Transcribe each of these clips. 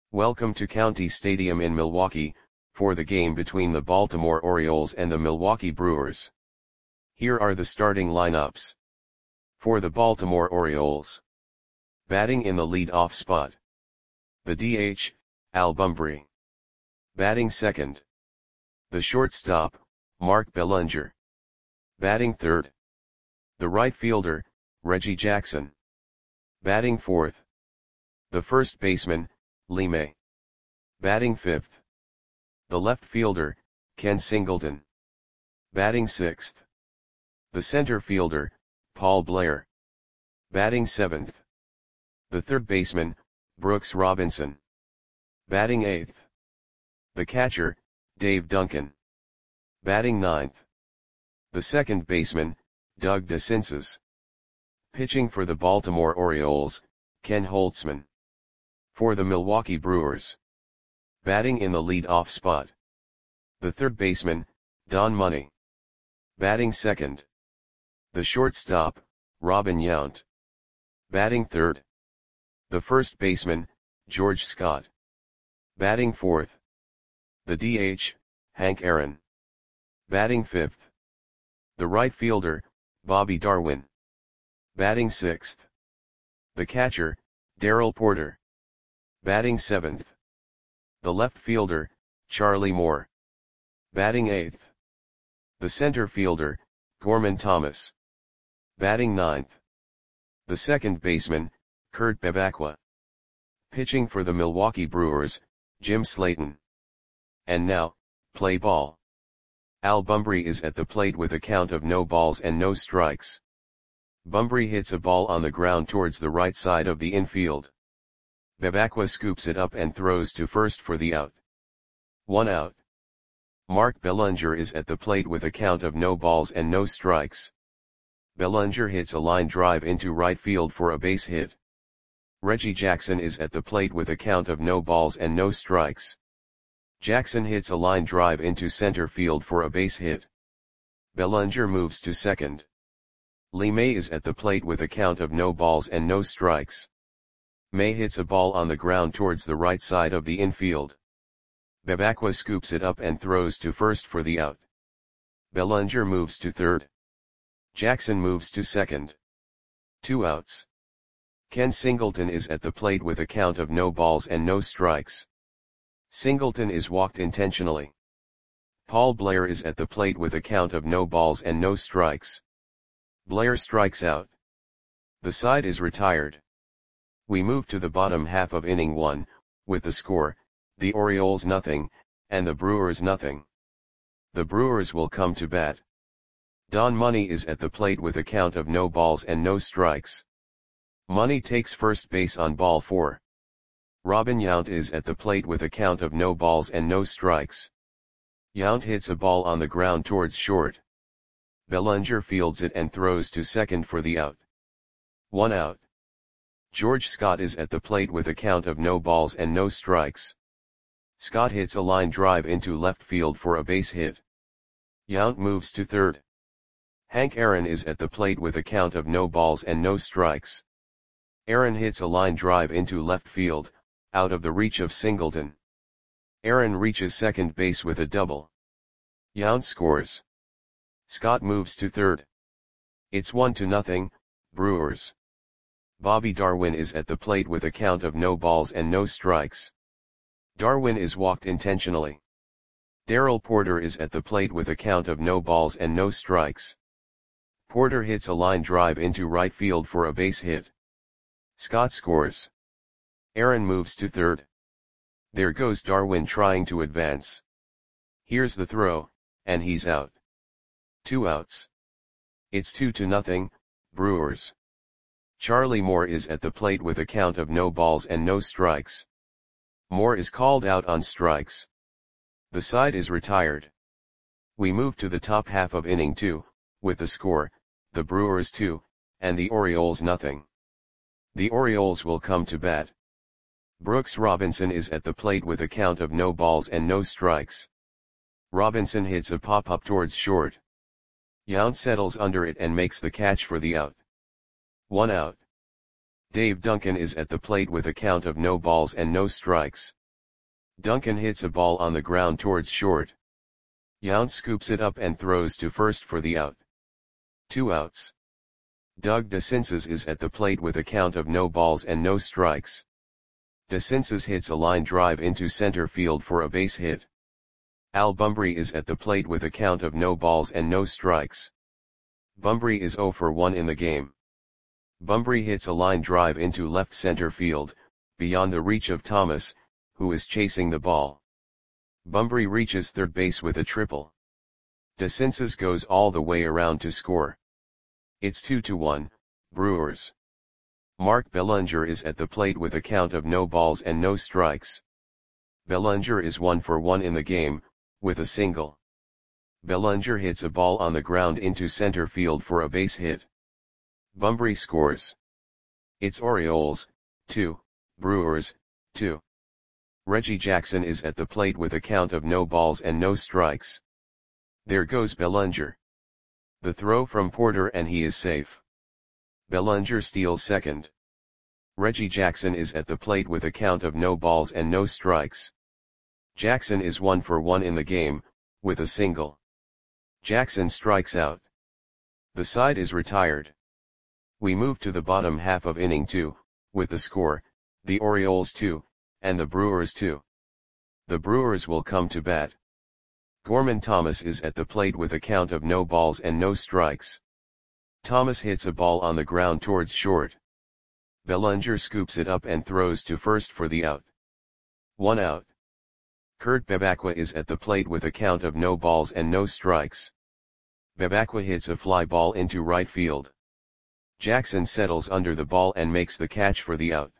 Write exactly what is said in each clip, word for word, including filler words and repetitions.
Welcome to County Stadium in Milwaukee, for the game between the Baltimore Orioles and the Milwaukee Brewers. Here are the starting lineups. For the Baltimore Orioles. Batting in the lead-off spot. The D H, Al Bumbry. Batting second. The shortstop, Mark Belanger. Batting third. The right fielder, Reggie Jackson. Batting fourth. The first baseman, Lee May. Batting fifth. The left fielder, Ken Singleton. Batting sixth. The center fielder, Paul Blair. Batting seventh. The third baseman, Brooks Robinson. Batting eighth. The catcher, Dave Duncan. Batting ninth. The second baseman, Doug DeCinces. Pitching for the Baltimore Orioles, Ken Holtzman. For the Milwaukee Brewers. Batting in the lead-off spot. The third baseman, Don Money. Batting second. The shortstop, Robin Yount. Batting third. The first baseman, George Scott. Batting fourth. The D H, Hank Aaron. Batting fifth. The right fielder, Bobby Darwin. Batting sixth. The catcher, Darrell Porter. Batting seventh. The left fielder, Charlie Moore. Batting eighth. The center fielder, Gorman Thomas. Batting ninth. The second baseman, Kurt Bevacqua. Pitching for the Milwaukee Brewers, Jim Slayton. And now, play ball. Al Bumbry is at the plate with a count of no balls and no strikes. Bumbry hits a ball on the ground towards the right side of the infield. Bevacqua scoops it up and throws to first for the out. One out. Mark Belanger is at the plate with a count of no balls and no strikes. Belanger hits a line drive into right field for a base hit. Reggie Jackson is at the plate with a count of no balls and no strikes. Jackson hits a line drive into center field for a base hit. Belanger moves to second. Lee May is at the plate with a count of no balls and no strikes. May hits a ball on the ground towards the right side of the infield. Bevacqua scoops it up and throws to first for the out. Belanger moves to third. Jackson moves to second. Two outs. Ken Singleton is at the plate with a count of no balls and no strikes. Singleton is walked intentionally. Paul Blair is at the plate with a count of no balls and no strikes. Blair strikes out. The side is retired. We move to the bottom half of inning one, with the score, the Orioles nothing, and the Brewers nothing. The Brewers will come to bat. Don Money is at the plate with a count of no balls and no strikes. Money takes first base on ball four. Robin Yount is at the plate with a count of no balls and no strikes. Yount hits a ball on the ground towards short. Belanger fields it and throws to second for the out. One out. George Scott is at the plate with a count of no balls and no strikes. Scott hits a line drive into left field for a base hit. Yount moves to third. Hank Aaron is at the plate with a count of no balls and no strikes. Aaron hits a line drive into left field, out of the reach of Singleton. Aaron reaches second base with a double. Yount scores. Scott moves to third. It's one to nothing, Brewers. Bobby Darwin is at the plate with a count of no balls and no strikes. Darwin is walked intentionally. Darrell Porter is at the plate with a count of no balls and no strikes. Porter hits a line drive into right field for a base hit. Scott scores. Aaron moves to third. There goes Darwin trying to advance. Here's the throw, and he's out. Two outs. It's two to nothing, Brewers. Charlie Moore is at the plate with a count of no balls and no strikes. Moore is called out on strikes. The side is retired. We move to the top half of inning two, with the score, the Brewers two, and the Orioles nothing. The Orioles will come to bat. Brooks Robinson is at the plate with a count of no balls and no strikes. Robinson hits a pop-up towards short. Yount settles under it and makes the catch for the out. One out. Dave Duncan is at the plate with a count of no balls and no strikes. Duncan hits a ball on the ground towards short. Yount scoops it up and throws to first for the out. Two outs. Doug DeCinces is at the plate with a count of no balls and no strikes. DeCinces hits a line drive into center field for a base hit. Al Bumbry is at the plate with a count of no balls and no strikes. Bumbry is zero for one in the game. Bumbry hits a line drive into left center field, beyond the reach of Thomas, who is chasing the ball. Bumbry reaches third base with a triple. DeCinces goes all the way around to score. It's two to one, Brewers. Mark Bellinger is at the plate with a count of no balls and no strikes. Bellinger is one for one in the game, with a single. Bellinger hits a ball on the ground into center field for a base hit. Bumbry scores. It's Orioles, two, Brewers, two. Reggie Jackson is at the plate with a count of no balls and no strikes. There goes Bellinger. The throw from Porter and he is safe. Bellinger steals second. Reggie Jackson is at the plate with a count of no balls and no strikes. Jackson is one for one in the game, with a single. Jackson strikes out. The side is retired. We move to the bottom half of inning two, with the score, the Orioles two, and the Brewers two. The Brewers will come to bat. Gorman Thomas is at the plate with a count of no balls and no strikes. Thomas hits a ball on the ground towards short. Bellinger scoops it up and throws to first for the out. One out. Kurt Bebacqua is at the plate with a count of no balls and no strikes. Bebacqua hits a fly ball into right field. Jackson settles under the ball and makes the catch for the out.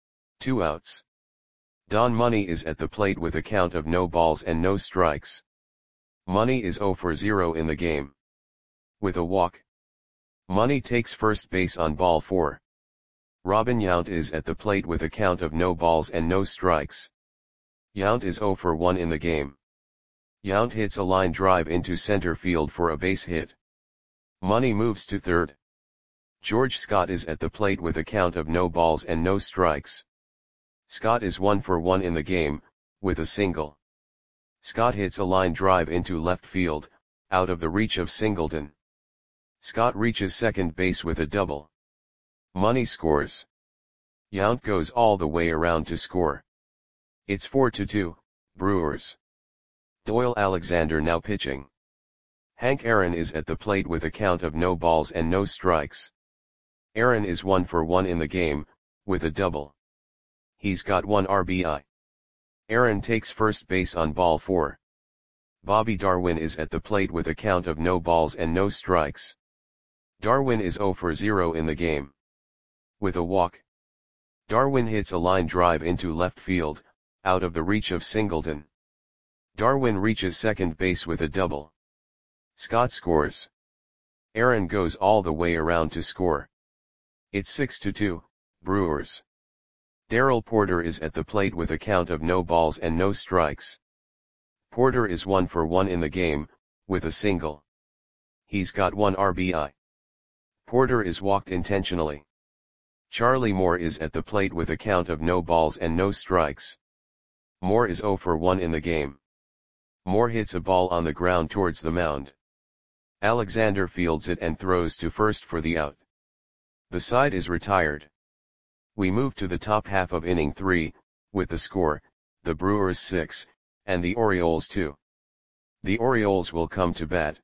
Two outs. Don Money is at the plate with a count of no balls and no strikes. Money is zero for zero in the game. With a walk. Money takes first base on ball four. Robin Yount is at the plate with a count of no balls and no strikes. Yount is zero for one in the game. Yount hits a line drive into center field for a base hit. Money moves to third. George Scott is at the plate with a count of no balls and no strikes. Scott is one for one in the game, with a single. Scott hits a line drive into left field, out of the reach of Singleton. Scott reaches second base with a double. Money scores. Yount goes all the way around to score. It's four to two, Brewers. Doyle Alexander now pitching. Hank Aaron is at the plate with a count of no balls and no strikes. Aaron is one for one in the game, with a double. He's got one R B I. Aaron takes first base on ball four. Bobby Darwin is at the plate with a count of no balls and no strikes. Darwin is zero for zero in the game. With a walk. Darwin hits a line drive into left field, out of the reach of Singleton. Darwin reaches second base with a double. Scott scores. Aaron goes all the way around to score. It's six to two, Brewers. Darrell Porter is at the plate with a count of no balls and no strikes. Porter is one for one in the game, with a single. He's got one R B I. Porter is walked intentionally. Charlie Moore is at the plate with a count of no balls and no strikes. Moore is zero for one in the game. Moore hits a ball on the ground towards the mound. Alexander fields it and throws to first for the out. The side is retired. We move to the top half of inning three, with the score, the Brewers six, and the Orioles two. The Orioles will come to bat.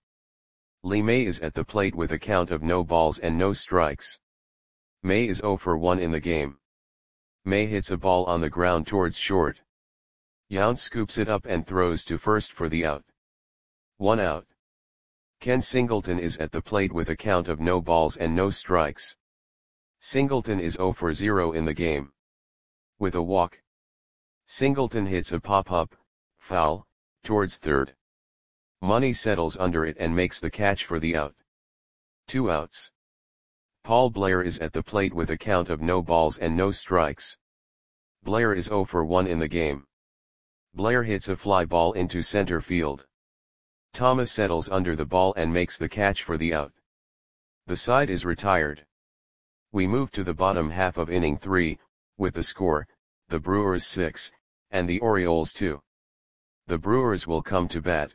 Lee May is at the plate with a count of no balls and no strikes. May is zero for one in the game. May hits a ball on the ground towards short. Yount scoops it up and throws to first for the out. One out. Ken Singleton is at the plate with a count of no balls and no strikes. Singleton is zero for zero in the game. With a walk. Singleton hits a pop-up, foul, towards third. Money settles under it and makes the catch for the out. Two outs. Paul Blair is at the plate with a count of no balls and no strikes. Blair is zero for one in the game. Blair hits a fly ball into center field. Thomas settles under the ball and makes the catch for the out. The side is retired. We move to the bottom half of inning three, with the score, the Brewers six, and the Orioles two. The Brewers will come to bat.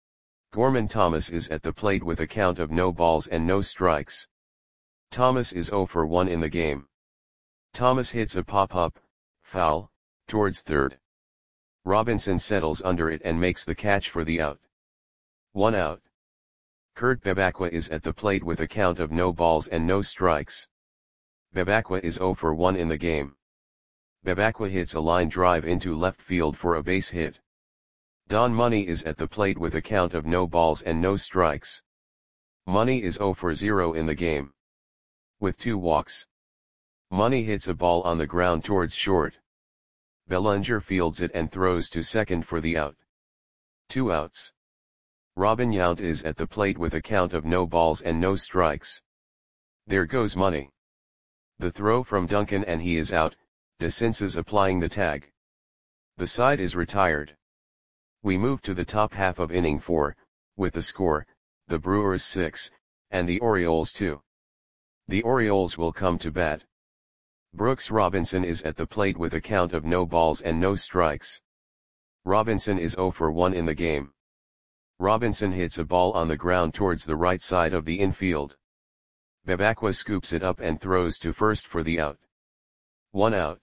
Gorman Thomas is at the plate with a count of no balls and no strikes. Thomas is oh for one in the game. Thomas hits a pop-up, foul, towards third. Robinson settles under it and makes the catch for the out. One out. Kurt Bevacqua is at the plate with a count of no balls and no strikes. Bevacqua is oh for one in the game. Bevacqua hits a line drive into left field for a base hit. Don Money is at the plate with a count of no balls and no strikes. Money is oh for zero in the game. With two walks. Money hits a ball on the ground towards short. Bellinger fields it and throws to second for the out. Two outs. Robin Yount is at the plate with a count of no balls and no strikes. There goes Money. The throw from Duncan and he is out, DeCinces applying the tag. The side is retired. We move to the top half of inning four, with the score, the Brewers six, and the Orioles two. The Orioles will come to bat. Brooks Robinson is at the plate with a count of no balls and no strikes. Robinson is oh for one in the game. Robinson hits a ball on the ground towards the right side of the infield. Bevacqua scoops it up and throws to first for the out. One out.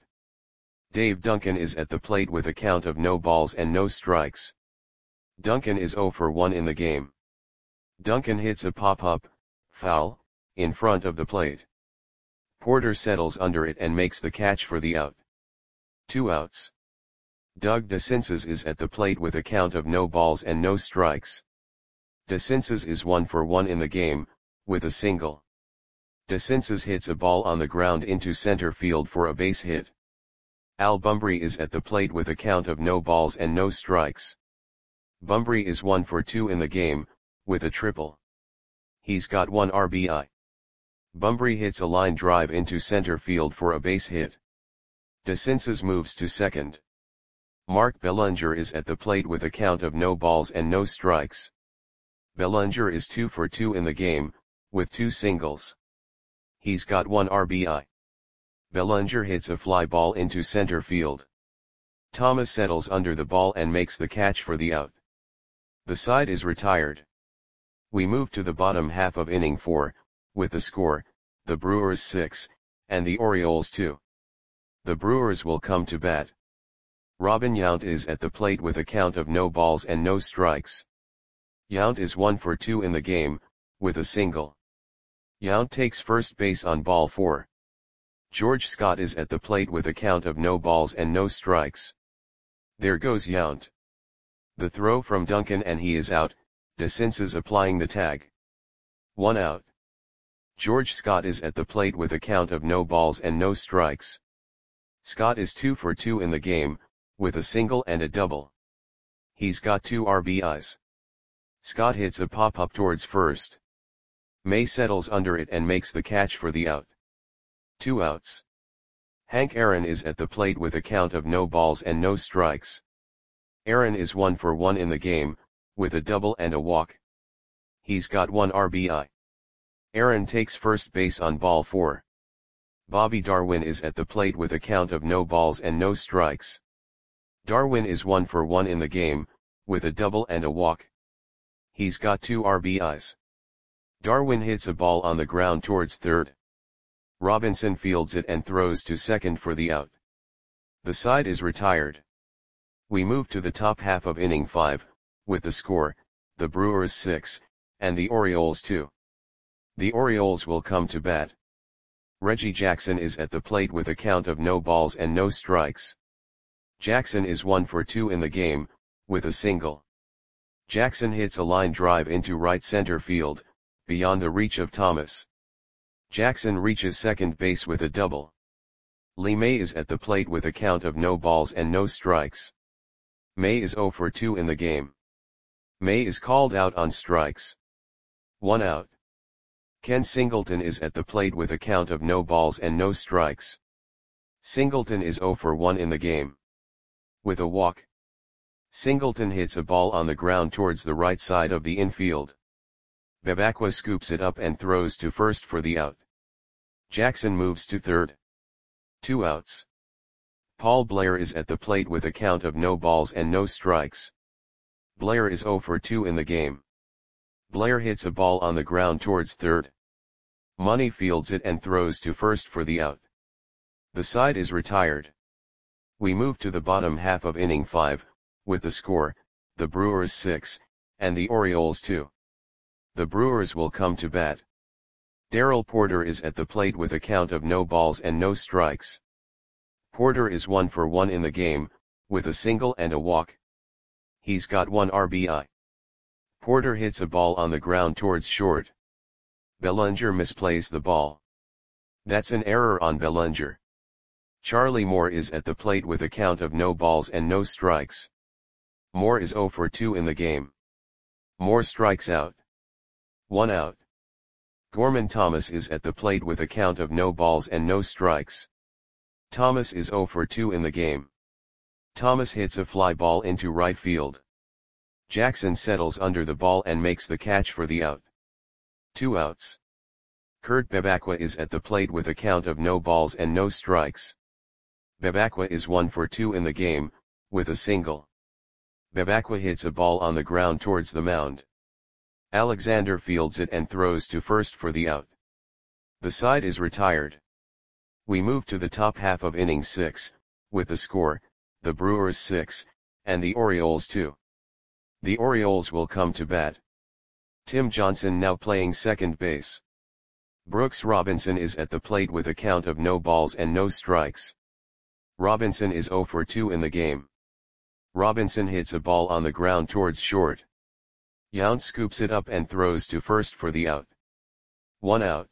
Dave Duncan is at the plate with a count of no balls and no strikes. Duncan is oh for one in the game. Duncan hits a pop-up, foul, in front of the plate. Porter settles under it and makes the catch for the out. Two outs. Doug DeCinces is at the plate with a count of no balls and no strikes. DeCinces is one for one in the game, with a single. DeCinces hits a ball on the ground into center field for a base hit. Al Bumbry is at the plate with a count of no balls and no strikes. Bumbry is one for two in the game, with a triple. He's got one R B I. Bumbry hits a line drive into center field for a base hit. DeCinces moves to second. Mark Bellinger is at the plate with a count of no balls and no strikes. Bellinger is two for two in the game, with two singles. He's got one R B I. Bellinger hits a fly ball into center field. Thomas settles under the ball and makes the catch for the out. The side is retired. We move to the bottom half of inning four, with the score, the Brewers six, and the Orioles two. The Brewers will come to bat. Robin Yount is at the plate with a count of no balls and no strikes. Yount is one for two in the game, with a single. Yount takes first base on ball four. George Scott is at the plate with a count of no balls and no strikes. There goes Yount. The throw from Duncan and he is out, DeCinces applying the tag. One out. George Scott is at the plate with a count of no balls and no strikes. Scott is two for two in the game, with a single and a double. He's got two R B Is. Scott hits a pop-up towards first. May settles under it and makes the catch for the out. Two outs. Hank Aaron is at the plate with a count of no balls and no strikes. Aaron is one for one in the game, with a double and a walk. He's got one R B I. Aaron takes first base on ball four. Bobby Darwin is at the plate with a count of no balls and no strikes. Darwin is one for one in the game, with a double and a walk. He's got two R B Is. Darwin hits a ball on the ground towards third. Robinson fields it and throws to second for the out. The side is retired. We move to the top half of inning five, with the score, the Brewers six, and the Orioles two. The Orioles will come to bat. Reggie Jackson is at the plate with a count of no balls and no strikes. Jackson is one for two in the game, with a single. Jackson hits a line drive into right center field, beyond the reach of Thomas. Jackson reaches second base with a double. Lee May is at the plate with a count of no balls and no strikes. May is oh for two in the game. May is called out on strikes. One out. Ken Singleton is at the plate with a count of no balls and no strikes. Singleton is oh for one in the game. With a walk. Singleton hits a ball on the ground towards the right side of the infield. Bevacqua scoops it up and throws to first for the out. Jackson moves to third. Two outs. Paul Blair is at the plate with a count of no balls and no strikes. Blair is oh for two in the game. Blair hits a ball on the ground towards third. Money fields it and throws to first for the out. The side is retired. We move to the bottom half of inning five, with the score, the Brewers six, and the Orioles two. The Brewers will come to bat. Darrell Porter is at the plate with a count of no balls and no strikes. Porter is one for one in the game, with a single and a walk. He's got one R B I. Porter hits a ball on the ground towards short. Bellinger misplays the ball. That's an error on Bellinger. Charlie Moore is at the plate with a count of no balls and no strikes. Moore is oh for two in the game. Moore strikes out. One out. Gorman Thomas is at the plate with a count of no balls and no strikes. Thomas is oh for two in the game. Thomas hits a fly ball into right field. Jackson settles under the ball and makes the catch for the out. Two outs. Kurt Bevacqua is at the plate with a count of no balls and no strikes. Bevacqua is one for two in the game, with a single. Bevacqua hits a ball on the ground towards the mound. Alexander fields it and throws to first for the out. The side is retired. We move to the top half of inning six, with the score, the Brewers six, and the Orioles two. The Orioles will come to bat. Tim Johnson now playing second base. Brooks Robinson is at the plate with a count of no balls and no strikes. Robinson is oh for two in the game. Robinson hits a ball on the ground towards short. Yount scoops it up and throws to first for the out. One out.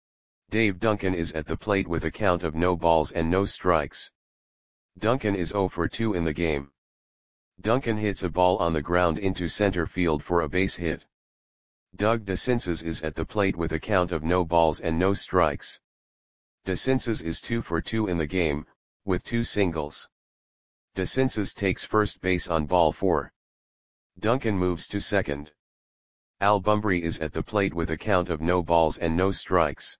Dave Duncan is at the plate with a count of no balls and no strikes. Duncan is oh for two in the game. Duncan hits a ball on the ground into center field for a base hit. Doug DeCinces is at the plate with a count of no balls and no strikes. DeCinces is two for two in the game, with two singles. DeCinces takes first base on ball four. Duncan moves to second. Al Bumbry is at the plate with a count of no balls and no strikes.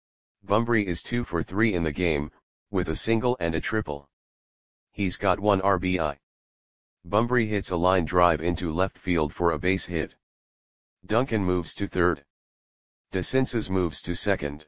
Bumbry is two for three in the game, with a single and a triple. He's got one R B I. Bumbry hits a line drive into left field for a base hit. Duncan moves to third. DeCinces moves to second.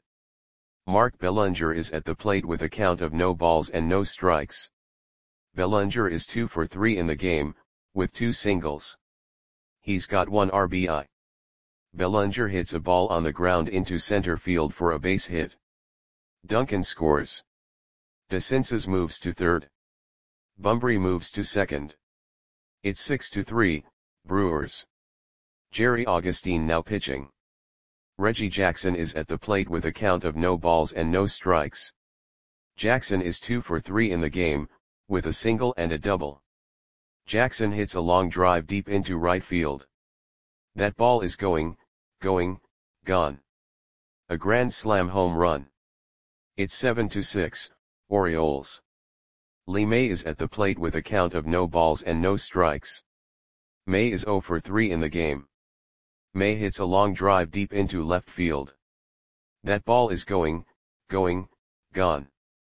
Mark Bellinger is at the plate with a count of no balls and no strikes. Bellinger is two for three in the game, with two singles. He's got one R B I. Bellinger hits a ball on the ground into center field for a base hit. Duncan scores. DeCinces moves to third. Bumbry moves to second. It's six to three, Brewers. Jerry Augustine now pitching. Reggie Jackson is at the plate with a count of no balls and no strikes. Jackson is two for three in the game, with a single and a double. Jackson hits a long drive deep into right field. That ball is going, going, gone. A grand slam home run. It's seven to six, Orioles. Lee May is at the plate with a count of no balls and no strikes. May is oh for three in the game. May hits a long drive deep into left field. That ball is going, going, gone.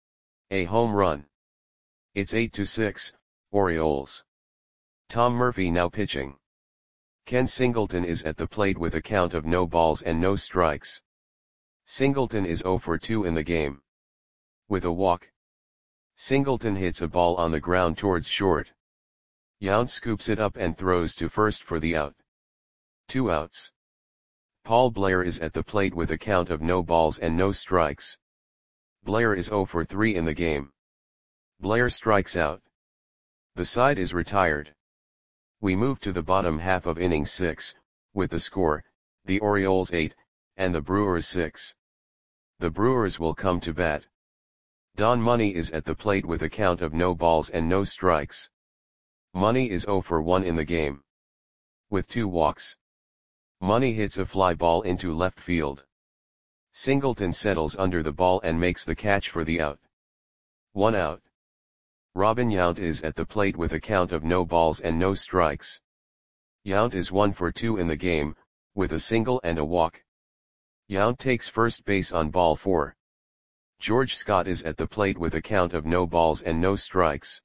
A home run. It's eight to six, Orioles. Tom Murphy now pitching. Ken Singleton is at the plate with a count of no balls and no strikes. Singleton is oh for two in the game. With a walk. Singleton hits a ball on the ground towards short. Yount scoops it up and throws to first for the out. Two outs. Paul Blair is at the plate with a count of no balls and no strikes. Blair is oh for three in the game. Blair strikes out. The side is retired. We move to the bottom half of inning six, with the score, the Orioles eight, and the Brewers six. The Brewers will come to bat. Don Money is at the plate with a count of no balls and no strikes. Money is oh for one in the game. With two walks. Money hits a fly ball into left field. Singleton settles under the ball and makes the catch for the out. One out. Robin Yount is at the plate with a count of no balls and no strikes. Yount is one for two in the game, with a single and a walk. Yount takes first base on ball four. George Scott is at the plate with a count of no balls and no strikes.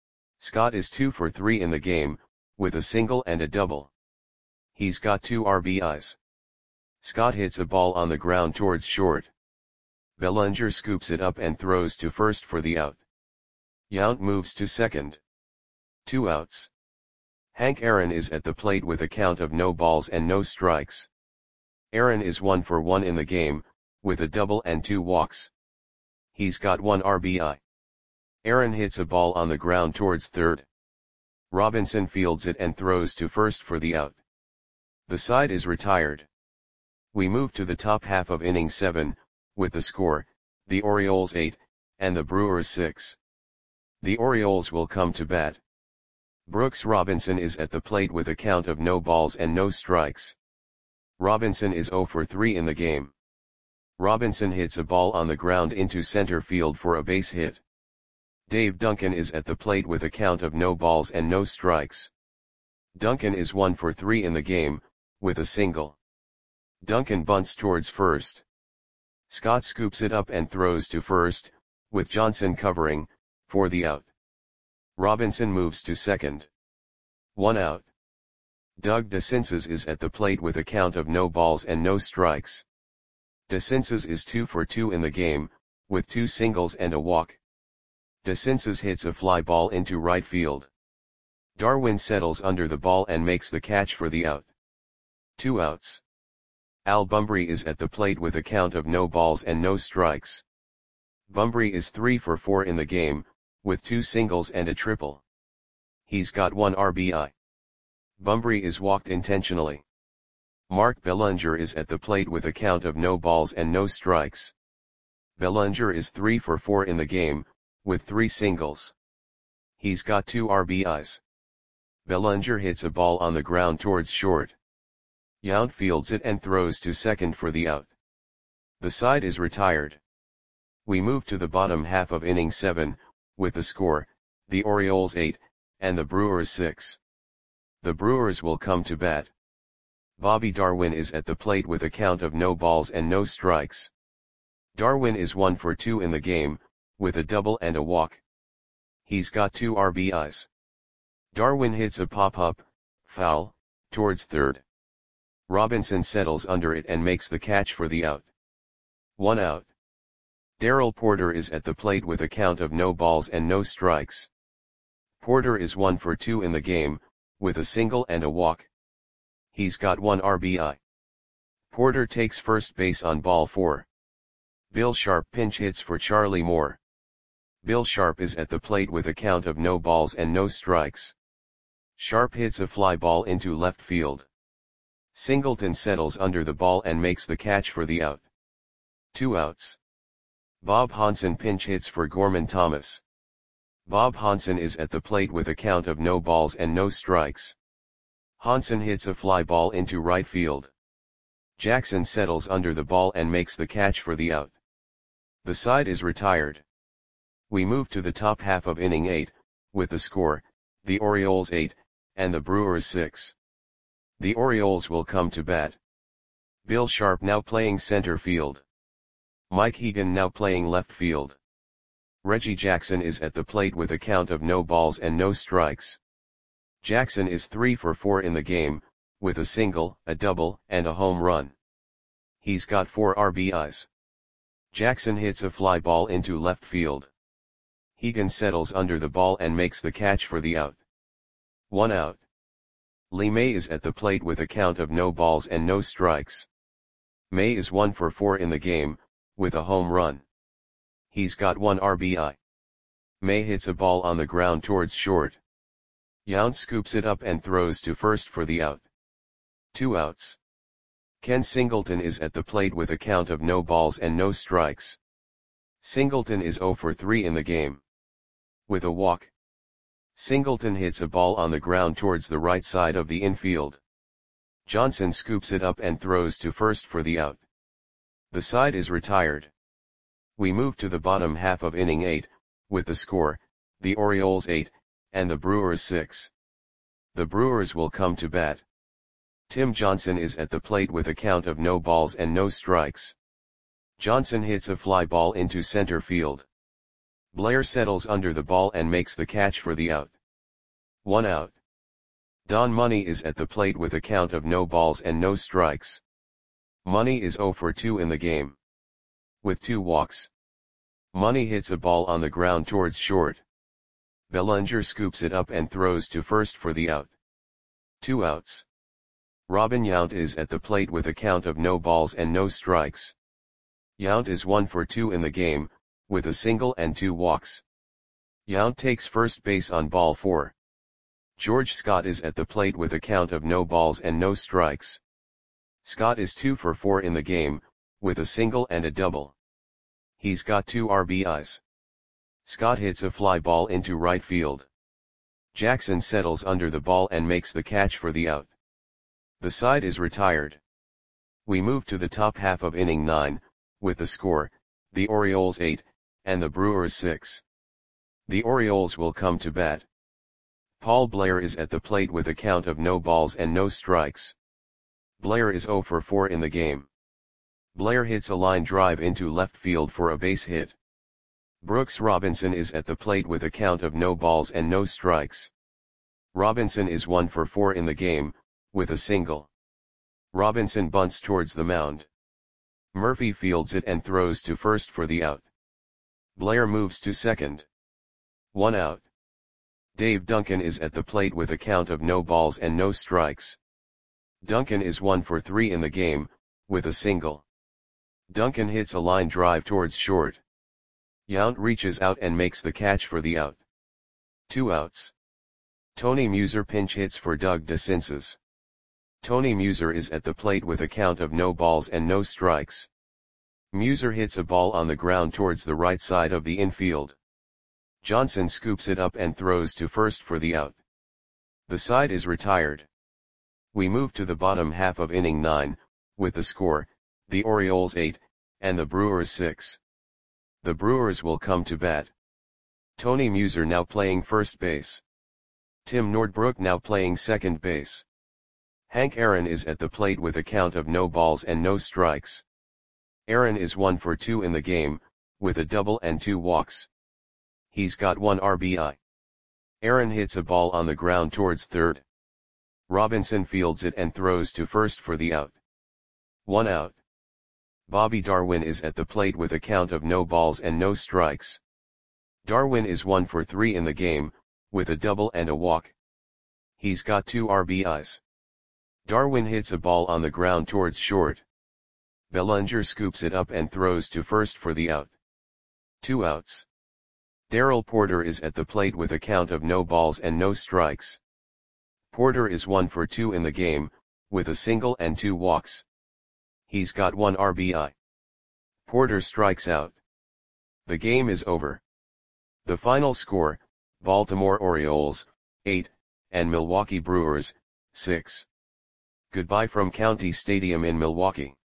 Scott is two for three in the game, with a single and a double. He's got two R B Is. Scott hits a ball on the ground towards short. Bellinger scoops it up and throws to first for the out. Yount moves to second. Two outs. Hank Aaron is at the plate with a count of no balls and no strikes. Aaron is one for one in the game, with a double and two walks. He's got one R B I. Aaron hits a ball on the ground towards third. Robinson fields it and throws to first for the out. The side is retired. We move to the top half of inning seven, with the score, the Orioles eight, and the Brewers six. The Orioles will come to bat. Brooks Robinson is at the plate with a count of no balls and no strikes. Robinson is zero for three in the game. Robinson hits a ball on the ground into center field for a base hit. Dave Duncan is at the plate with a count of no balls and no strikes. Duncan is one for three in the game, with a single. Duncan bunts towards first. Scott scoops it up and throws to first, with Johnson covering, for the out. Robinson moves to second. One out. Doug DeCinces is at the plate with a count of no balls and no strikes. DeCinces is two for two in the game, with two singles and a walk. DeCinces hits a fly ball into right field. Darwin settles under the ball and makes the catch for the out. Two outs. Al Bumbry is at the plate with a count of no balls and no strikes. Bumbry is three for four in the game, with two singles and a triple. He's got one R B I. Bumbry is walked intentionally. Mark Bellinger is at the plate with a count of no balls and no strikes. Bellinger is three for four in the game, with three singles. He's got two R B Is. Bellinger hits a ball on the ground towards short. Yount fields it and throws to second for the out. The side is retired. We move to the bottom half of inning seven, with the score, the Orioles eight, and the Brewers six. The Brewers will come to bat. Bobby Darwin is at the plate with a count of no balls and no strikes. Darwin is one for two in the game, with a double and a walk. He's got two R B Is. Darwin hits a pop-up, foul, towards third. Robinson settles under it and makes the catch for the out. One out. Darrell Porter is at the plate with a count of no balls and no strikes. Porter is one for two in the game, with a single and a walk. He's got one R B I. Porter takes first base on ball four. Bill Sharp pinch hits for Charlie Moore. Bill Sharp is at the plate with a count of no balls and no strikes. Sharp hits a fly ball into left field. Singleton settles under the ball and makes the catch for the out. Two outs. Bob Hansen pinch hits for Gorman Thomas. Bob Hansen is at the plate with a count of no balls and no strikes. Hansen hits a fly ball into right field. Jackson settles under the ball and makes the catch for the out. The side is retired. We move to the top half of inning eight, with the score, the Orioles eight, and the Brewers six. The Orioles will come to bat. Bill Sharp now playing center field. Mike Hegan now playing left field. Reggie Jackson is at the plate with a count of no balls and no strikes. Jackson is three for four in the game, with a single, a double, and a home run. He's got four R B Is. Jackson hits a fly ball into left field. Hegan settles under the ball and makes the catch for the out. One out. Lee May is at the plate with a count of no balls and no strikes. May is one for four in the game, with a home run. He's got one R B I. May hits a ball on the ground towards short. Yount scoops it up and throws to first for the out. Two outs. Ken Singleton is at the plate with a count of no balls and no strikes. Singleton is zero for three in the game. With a walk. Singleton hits a ball on the ground towards the right side of the infield. Johnson scoops it up and throws to first for the out. The side is retired. We move to the bottom half of inning eight, with the score, the Orioles eight, and the Brewers six. The Brewers will come to bat. Tim Johnson is at the plate with a count of no balls and no strikes. Johnson hits a fly ball into center field. Blair settles under the ball and makes the catch for the out. One out. Don Money is at the plate with a count of no balls and no strikes. Money is zero for two in the game, with two walks. Money hits a ball on the ground towards short. Bellinger scoops it up and throws to first for the out. Two outs. Robin Yount is at the plate with a count of no balls and no strikes. Yount is one for two in the game, with a single and two walks. Yount takes first base on ball four. George Scott is at the plate with a count of no balls and no strikes. Scott is two for four in the game, with a single and a double. He's got two R B Is. Scott hits a fly ball into right field. Jackson settles under the ball and makes the catch for the out. The side is retired. We move to the top half of inning nine, with the score, the Orioles eight, and the Brewers six. The Orioles will come to bat. Paul Blair is at the plate with a count of no balls and no strikes. Blair is zero for four in the game. Blair hits a line drive into left field for a base hit. Brooks Robinson is at the plate with a count of no balls and no strikes. Robinson is one for four in the game, with a single. Robinson bunts towards the mound. Murphy fields it and throws to first for the out. Blair moves to second. One out. Dave Duncan is at the plate with a count of no balls and no strikes. Duncan is one for three in the game, with a single. Duncan hits a line drive towards short. Yount reaches out and makes the catch for the out. Two outs. Tony Muser pinch hits for Doug DeCinces. Tony Muser is at the plate with a count of no balls and no strikes. Muser hits a ball on the ground towards the right side of the infield. Johnson scoops it up and throws to first for the out. The side is retired. We move to the bottom half of inning nine, with the score, the Orioles eight, and the Brewers six. The Brewers will come to bat. Tony Muser now playing first base. Tim Nordbrook now playing second base. Hank Aaron is at the plate with a count of no balls and no strikes. Aaron is one for two in the game, with a double and two walks. He's got one R B I. Aaron hits a ball on the ground towards third. Robinson fields it and throws to first for the out. One out. Bobby Darwin is at the plate with a count of no balls and no strikes. Darwin is one for three in the game, with a double and a walk. He's got two R B Is. Darwin hits a ball on the ground towards short. Bellinger scoops it up and throws to first for the out. Two outs. Darrell Porter is at the plate with a count of no balls and no strikes. Porter is one for two in the game, with a single and two walks. He's got one R B I. Porter strikes out. The game is over. The final score, Baltimore Orioles, eight, and Milwaukee Brewers, six. Goodbye from County Stadium in Milwaukee.